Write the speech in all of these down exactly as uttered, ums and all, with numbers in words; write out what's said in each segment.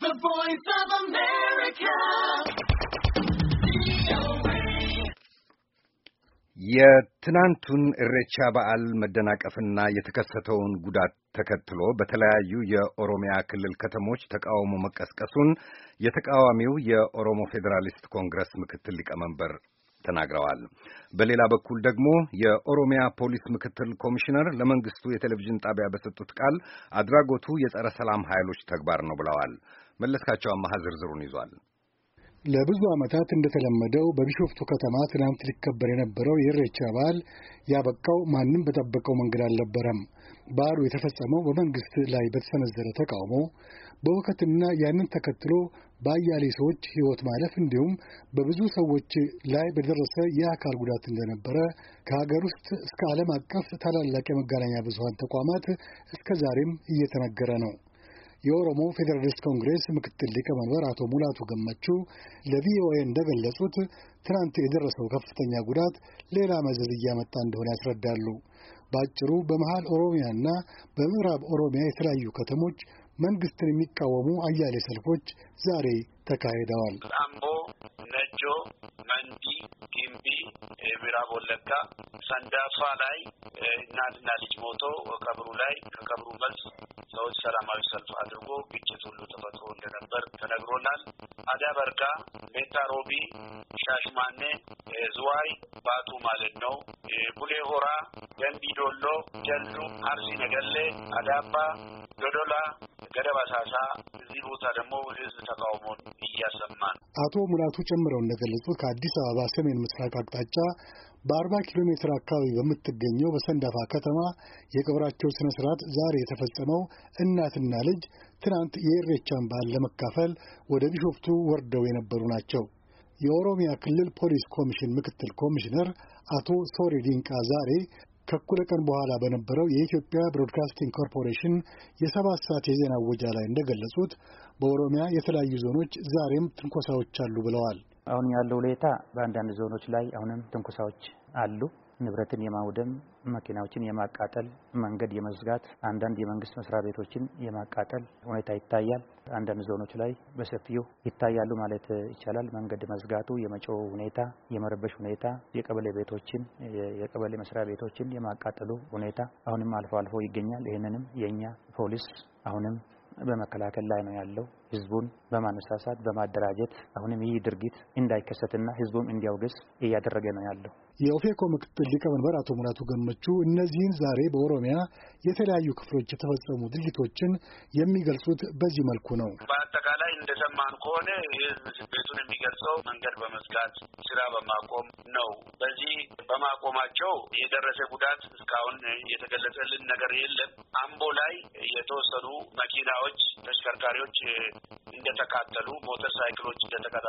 The Voice of America. የትናንቱን ኢሬቻ በዓል መደናቀፍና የተከሰተውን ጉዳት ተከትሎ በተለያዩ የኦሮሚያ ክልል ከተሞች ተቃውሞ መቀስቀሱን የተቃዋሚው የኦሮሞ ፌዴራሊስት ኮንግረስ ምክትል ሊቀመንበር ተናግረዋል። በሌላ በኩል ደግሞ የኦሮሚያ ፖሊስ ምክትል ኮሚሽነር ለመንግስቱ የቴሌቪዥን ጣቢያ በሰጡት ቃል አድራጎቱ የጸረ ሰላም ኃይሎች ተግባር ነው ብለዋል። መለስካቸው አማሃ ዝርዝሩን ይዟል። ለብዙ ዓመታት እንደተለመደው በቢሾፍቱ ከተማ ትናንት ሊከበር የነበረው የኢሬቻ በዓል ያበቃው ማንም በጠበቀው መንገድ አልነበረም። በዓሉ የተፈጸመው በመንግስት ላይ በተሰነዘረ ተቃውሞ፣ በውከትና ያንን ተከትሎ በአያሌ ሰዎች ሕይወት ማለፍ እንዲሁም በብዙ ሰዎች ላይ በደረሰ የአካል ጉዳት እንደነበረ ከሀገር ውስጥ እስከ ዓለም አቀፍ ታላላቅ የመገናኛ ብዙሃን ተቋማት እስከ ዛሬም እየተነገረ ነው። የኦሮሞ ፌዴራሊስት ኮንግሬስ ምክትል ሊቀመንበር አቶ ሙላቱ ገመቹ ለቪኦኤ እንደገለጹት ትናንት የደረሰው ከፍተኛ ጉዳት ሌላ መዘዝ እያመጣ እንደሆነ ያስረዳሉ። በአጭሩ በመሃል ኦሮሚያና በምዕራብ ኦሮሚያ የተለያዩ ከተሞች መንግስትን የሚቃወሙ አያሌ ሰልፎች ዛሬ ተካሂደዋል። አምቦ፣ ነጆ፣ መንዲ፣ ጊምቢ፣ ምዕራብ ወለጋ፣ ሰንዳፋ ላይ እናትና ልጅ ሞቶ ቀብሩ ላይ ከቀብሩ መልስ ሰዎች ሰላማዊ ሰልፍ አድርጎ ግጭት ሁሉ ተፈጥሮ እንደነበር ተነግሮናል። አዳ በርጋ፣ ሜታ ሮቢ፣ ሻሽማኔ፣ ዝዋይ፣ ባቱ ማለት ነው፣ ቡሌ ሆራ፣ ገንቢ ዶሎ፣ ጀልዱ፣ አርሲ ነገሌ፣ አዳባ፣ ዶዶላ፣ ገደባ ሳሳ እዚህ ቦታ ደግሞ ህዝብ ተቃውሞን እያሰማን። አቶ ሙላቱ ጨምረው እንደገለጹት ከአዲስ አበባ ሰሜን ምስራቅ አቅጣጫ በአርባ ኪሎ ሜትር አካባቢ በምትገኘው በሰንዳፋ ከተማ የቀብራቸው ስነ ስርዓት ዛሬ የተፈጸመው እናትና ልጅ ትናንት የኢሬቻን በዓል ለመካፈል ወደ ቢሾፍቱ ወርደው የነበሩ ናቸው። የኦሮሚያ ክልል ፖሊስ ኮሚሽን ምክትል ኮሚሽነር አቶ ሶሪ ዲንቃ ዛሬ ከእኩለ ቀን በኋላ በነበረው የኢትዮጵያ ብሮድካስቲንግ ኮርፖሬሽን የሰባት ሰዓት የዜና ወጃ ላይ እንደገለጹት በኦሮሚያ የተለያዩ ዞኖች ዛሬም ትንኮሳዎች አሉ ብለዋል። አሁን ያለው ሁኔታ በአንዳንድ ዞኖች ላይ አሁንም ትንኮሳዎች አሉ። ንብረትን የማውደም፣ መኪናዎችን የማቃጠል፣ መንገድ የመዝጋት፣ አንዳንድ የመንግስት መስሪያ ቤቶችን የማቃጠል ሁኔታ ይታያል። አንዳንድ ዞኖች ላይ በሰፊው ይታያሉ ማለት ይቻላል። መንገድ መዝጋቱ፣ የመጮው ሁኔታ፣ የመረበሽ ሁኔታ፣ የቀበሌ ቤቶችን የቀበሌ መስሪያ ቤቶችን የማቃጠሉ ሁኔታ አሁንም አልፎ አልፎ ይገኛል። ይህንንም የኛ ፖሊስ አሁንም በመከላከል ላይ ነው ያለው። ህዝቡን በማነሳሳት በማደራጀት አሁንም ይህ ድርጊት እንዳይከሰትና ህዝቡም እንዲያውግዝ እያደረገ ነው ያለው። የኦፌኮ ምክትል ሊቀመንበር አቶ ሙላቱ ገመቹ እነዚህን ዛሬ በኦሮሚያ የተለያዩ ክፍሎች የተፈጸሙ ድርጊቶችን የሚገልጹት በዚህ መልኩ ነው። በአጠቃላይ እንደሰማን ከሆነ ህዝብ ቤቱን የሚገልጸው መንገድ በመዝጋት ስራ በማቆም ነው። በዚህ በማቆማቸው የደረሰ ጉዳት እስካሁን የተገለጸልን ነገር የለም። አምቦ ላይ የተወሰኑ መኪናዎች፣ ተሽከርካሪዎች እንደተቃጠሉ፣ ሞተር ሳይክሎች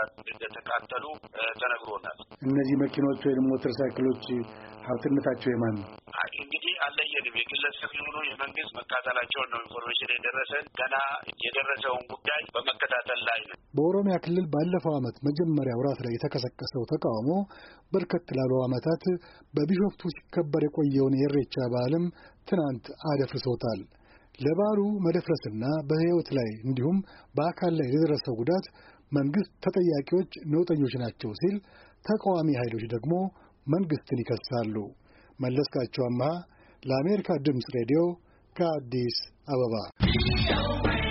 እንደተቃጠሉ ተነግሮናል። እነዚህ መኪኖች ወይም ሞተር ሳይክሎች ሀብትነታቸው የማን ነው? እንግዲህ አለየንም። የግለሰብ ይሁኑ የመንግስት መቃጠላቸውን ነው ኢንፎርሜሽን የደረሰን። ገና የደረሰውን ጉዳይ በመከታተል ላይ ነው። በኦሮሚያ ክልል ባለፈው ዓመት መጀመሪያ ወራት ላይ የተቀሰቀሰው ተቃውሞ በርከት ላሉ ዓመታት በቢሾፍቱ ሲከበር የቆየውን የኢሬቻ በዓልም ትናንት አደፍርሶታል። ለበዓሉ መደፍረስና በሕይወት ላይ እንዲሁም በአካል ላይ ለደረሰው ጉዳት መንግስት ተጠያቂዎች ነውጠኞች ናቸው ሲል፣ ተቃዋሚ ኃይሎች ደግሞ መንግስትን ይከሳሉ። መለስካቸው አማሃ ለአሜሪካ ድምፅ ሬዲዮ ከአዲስ አበባ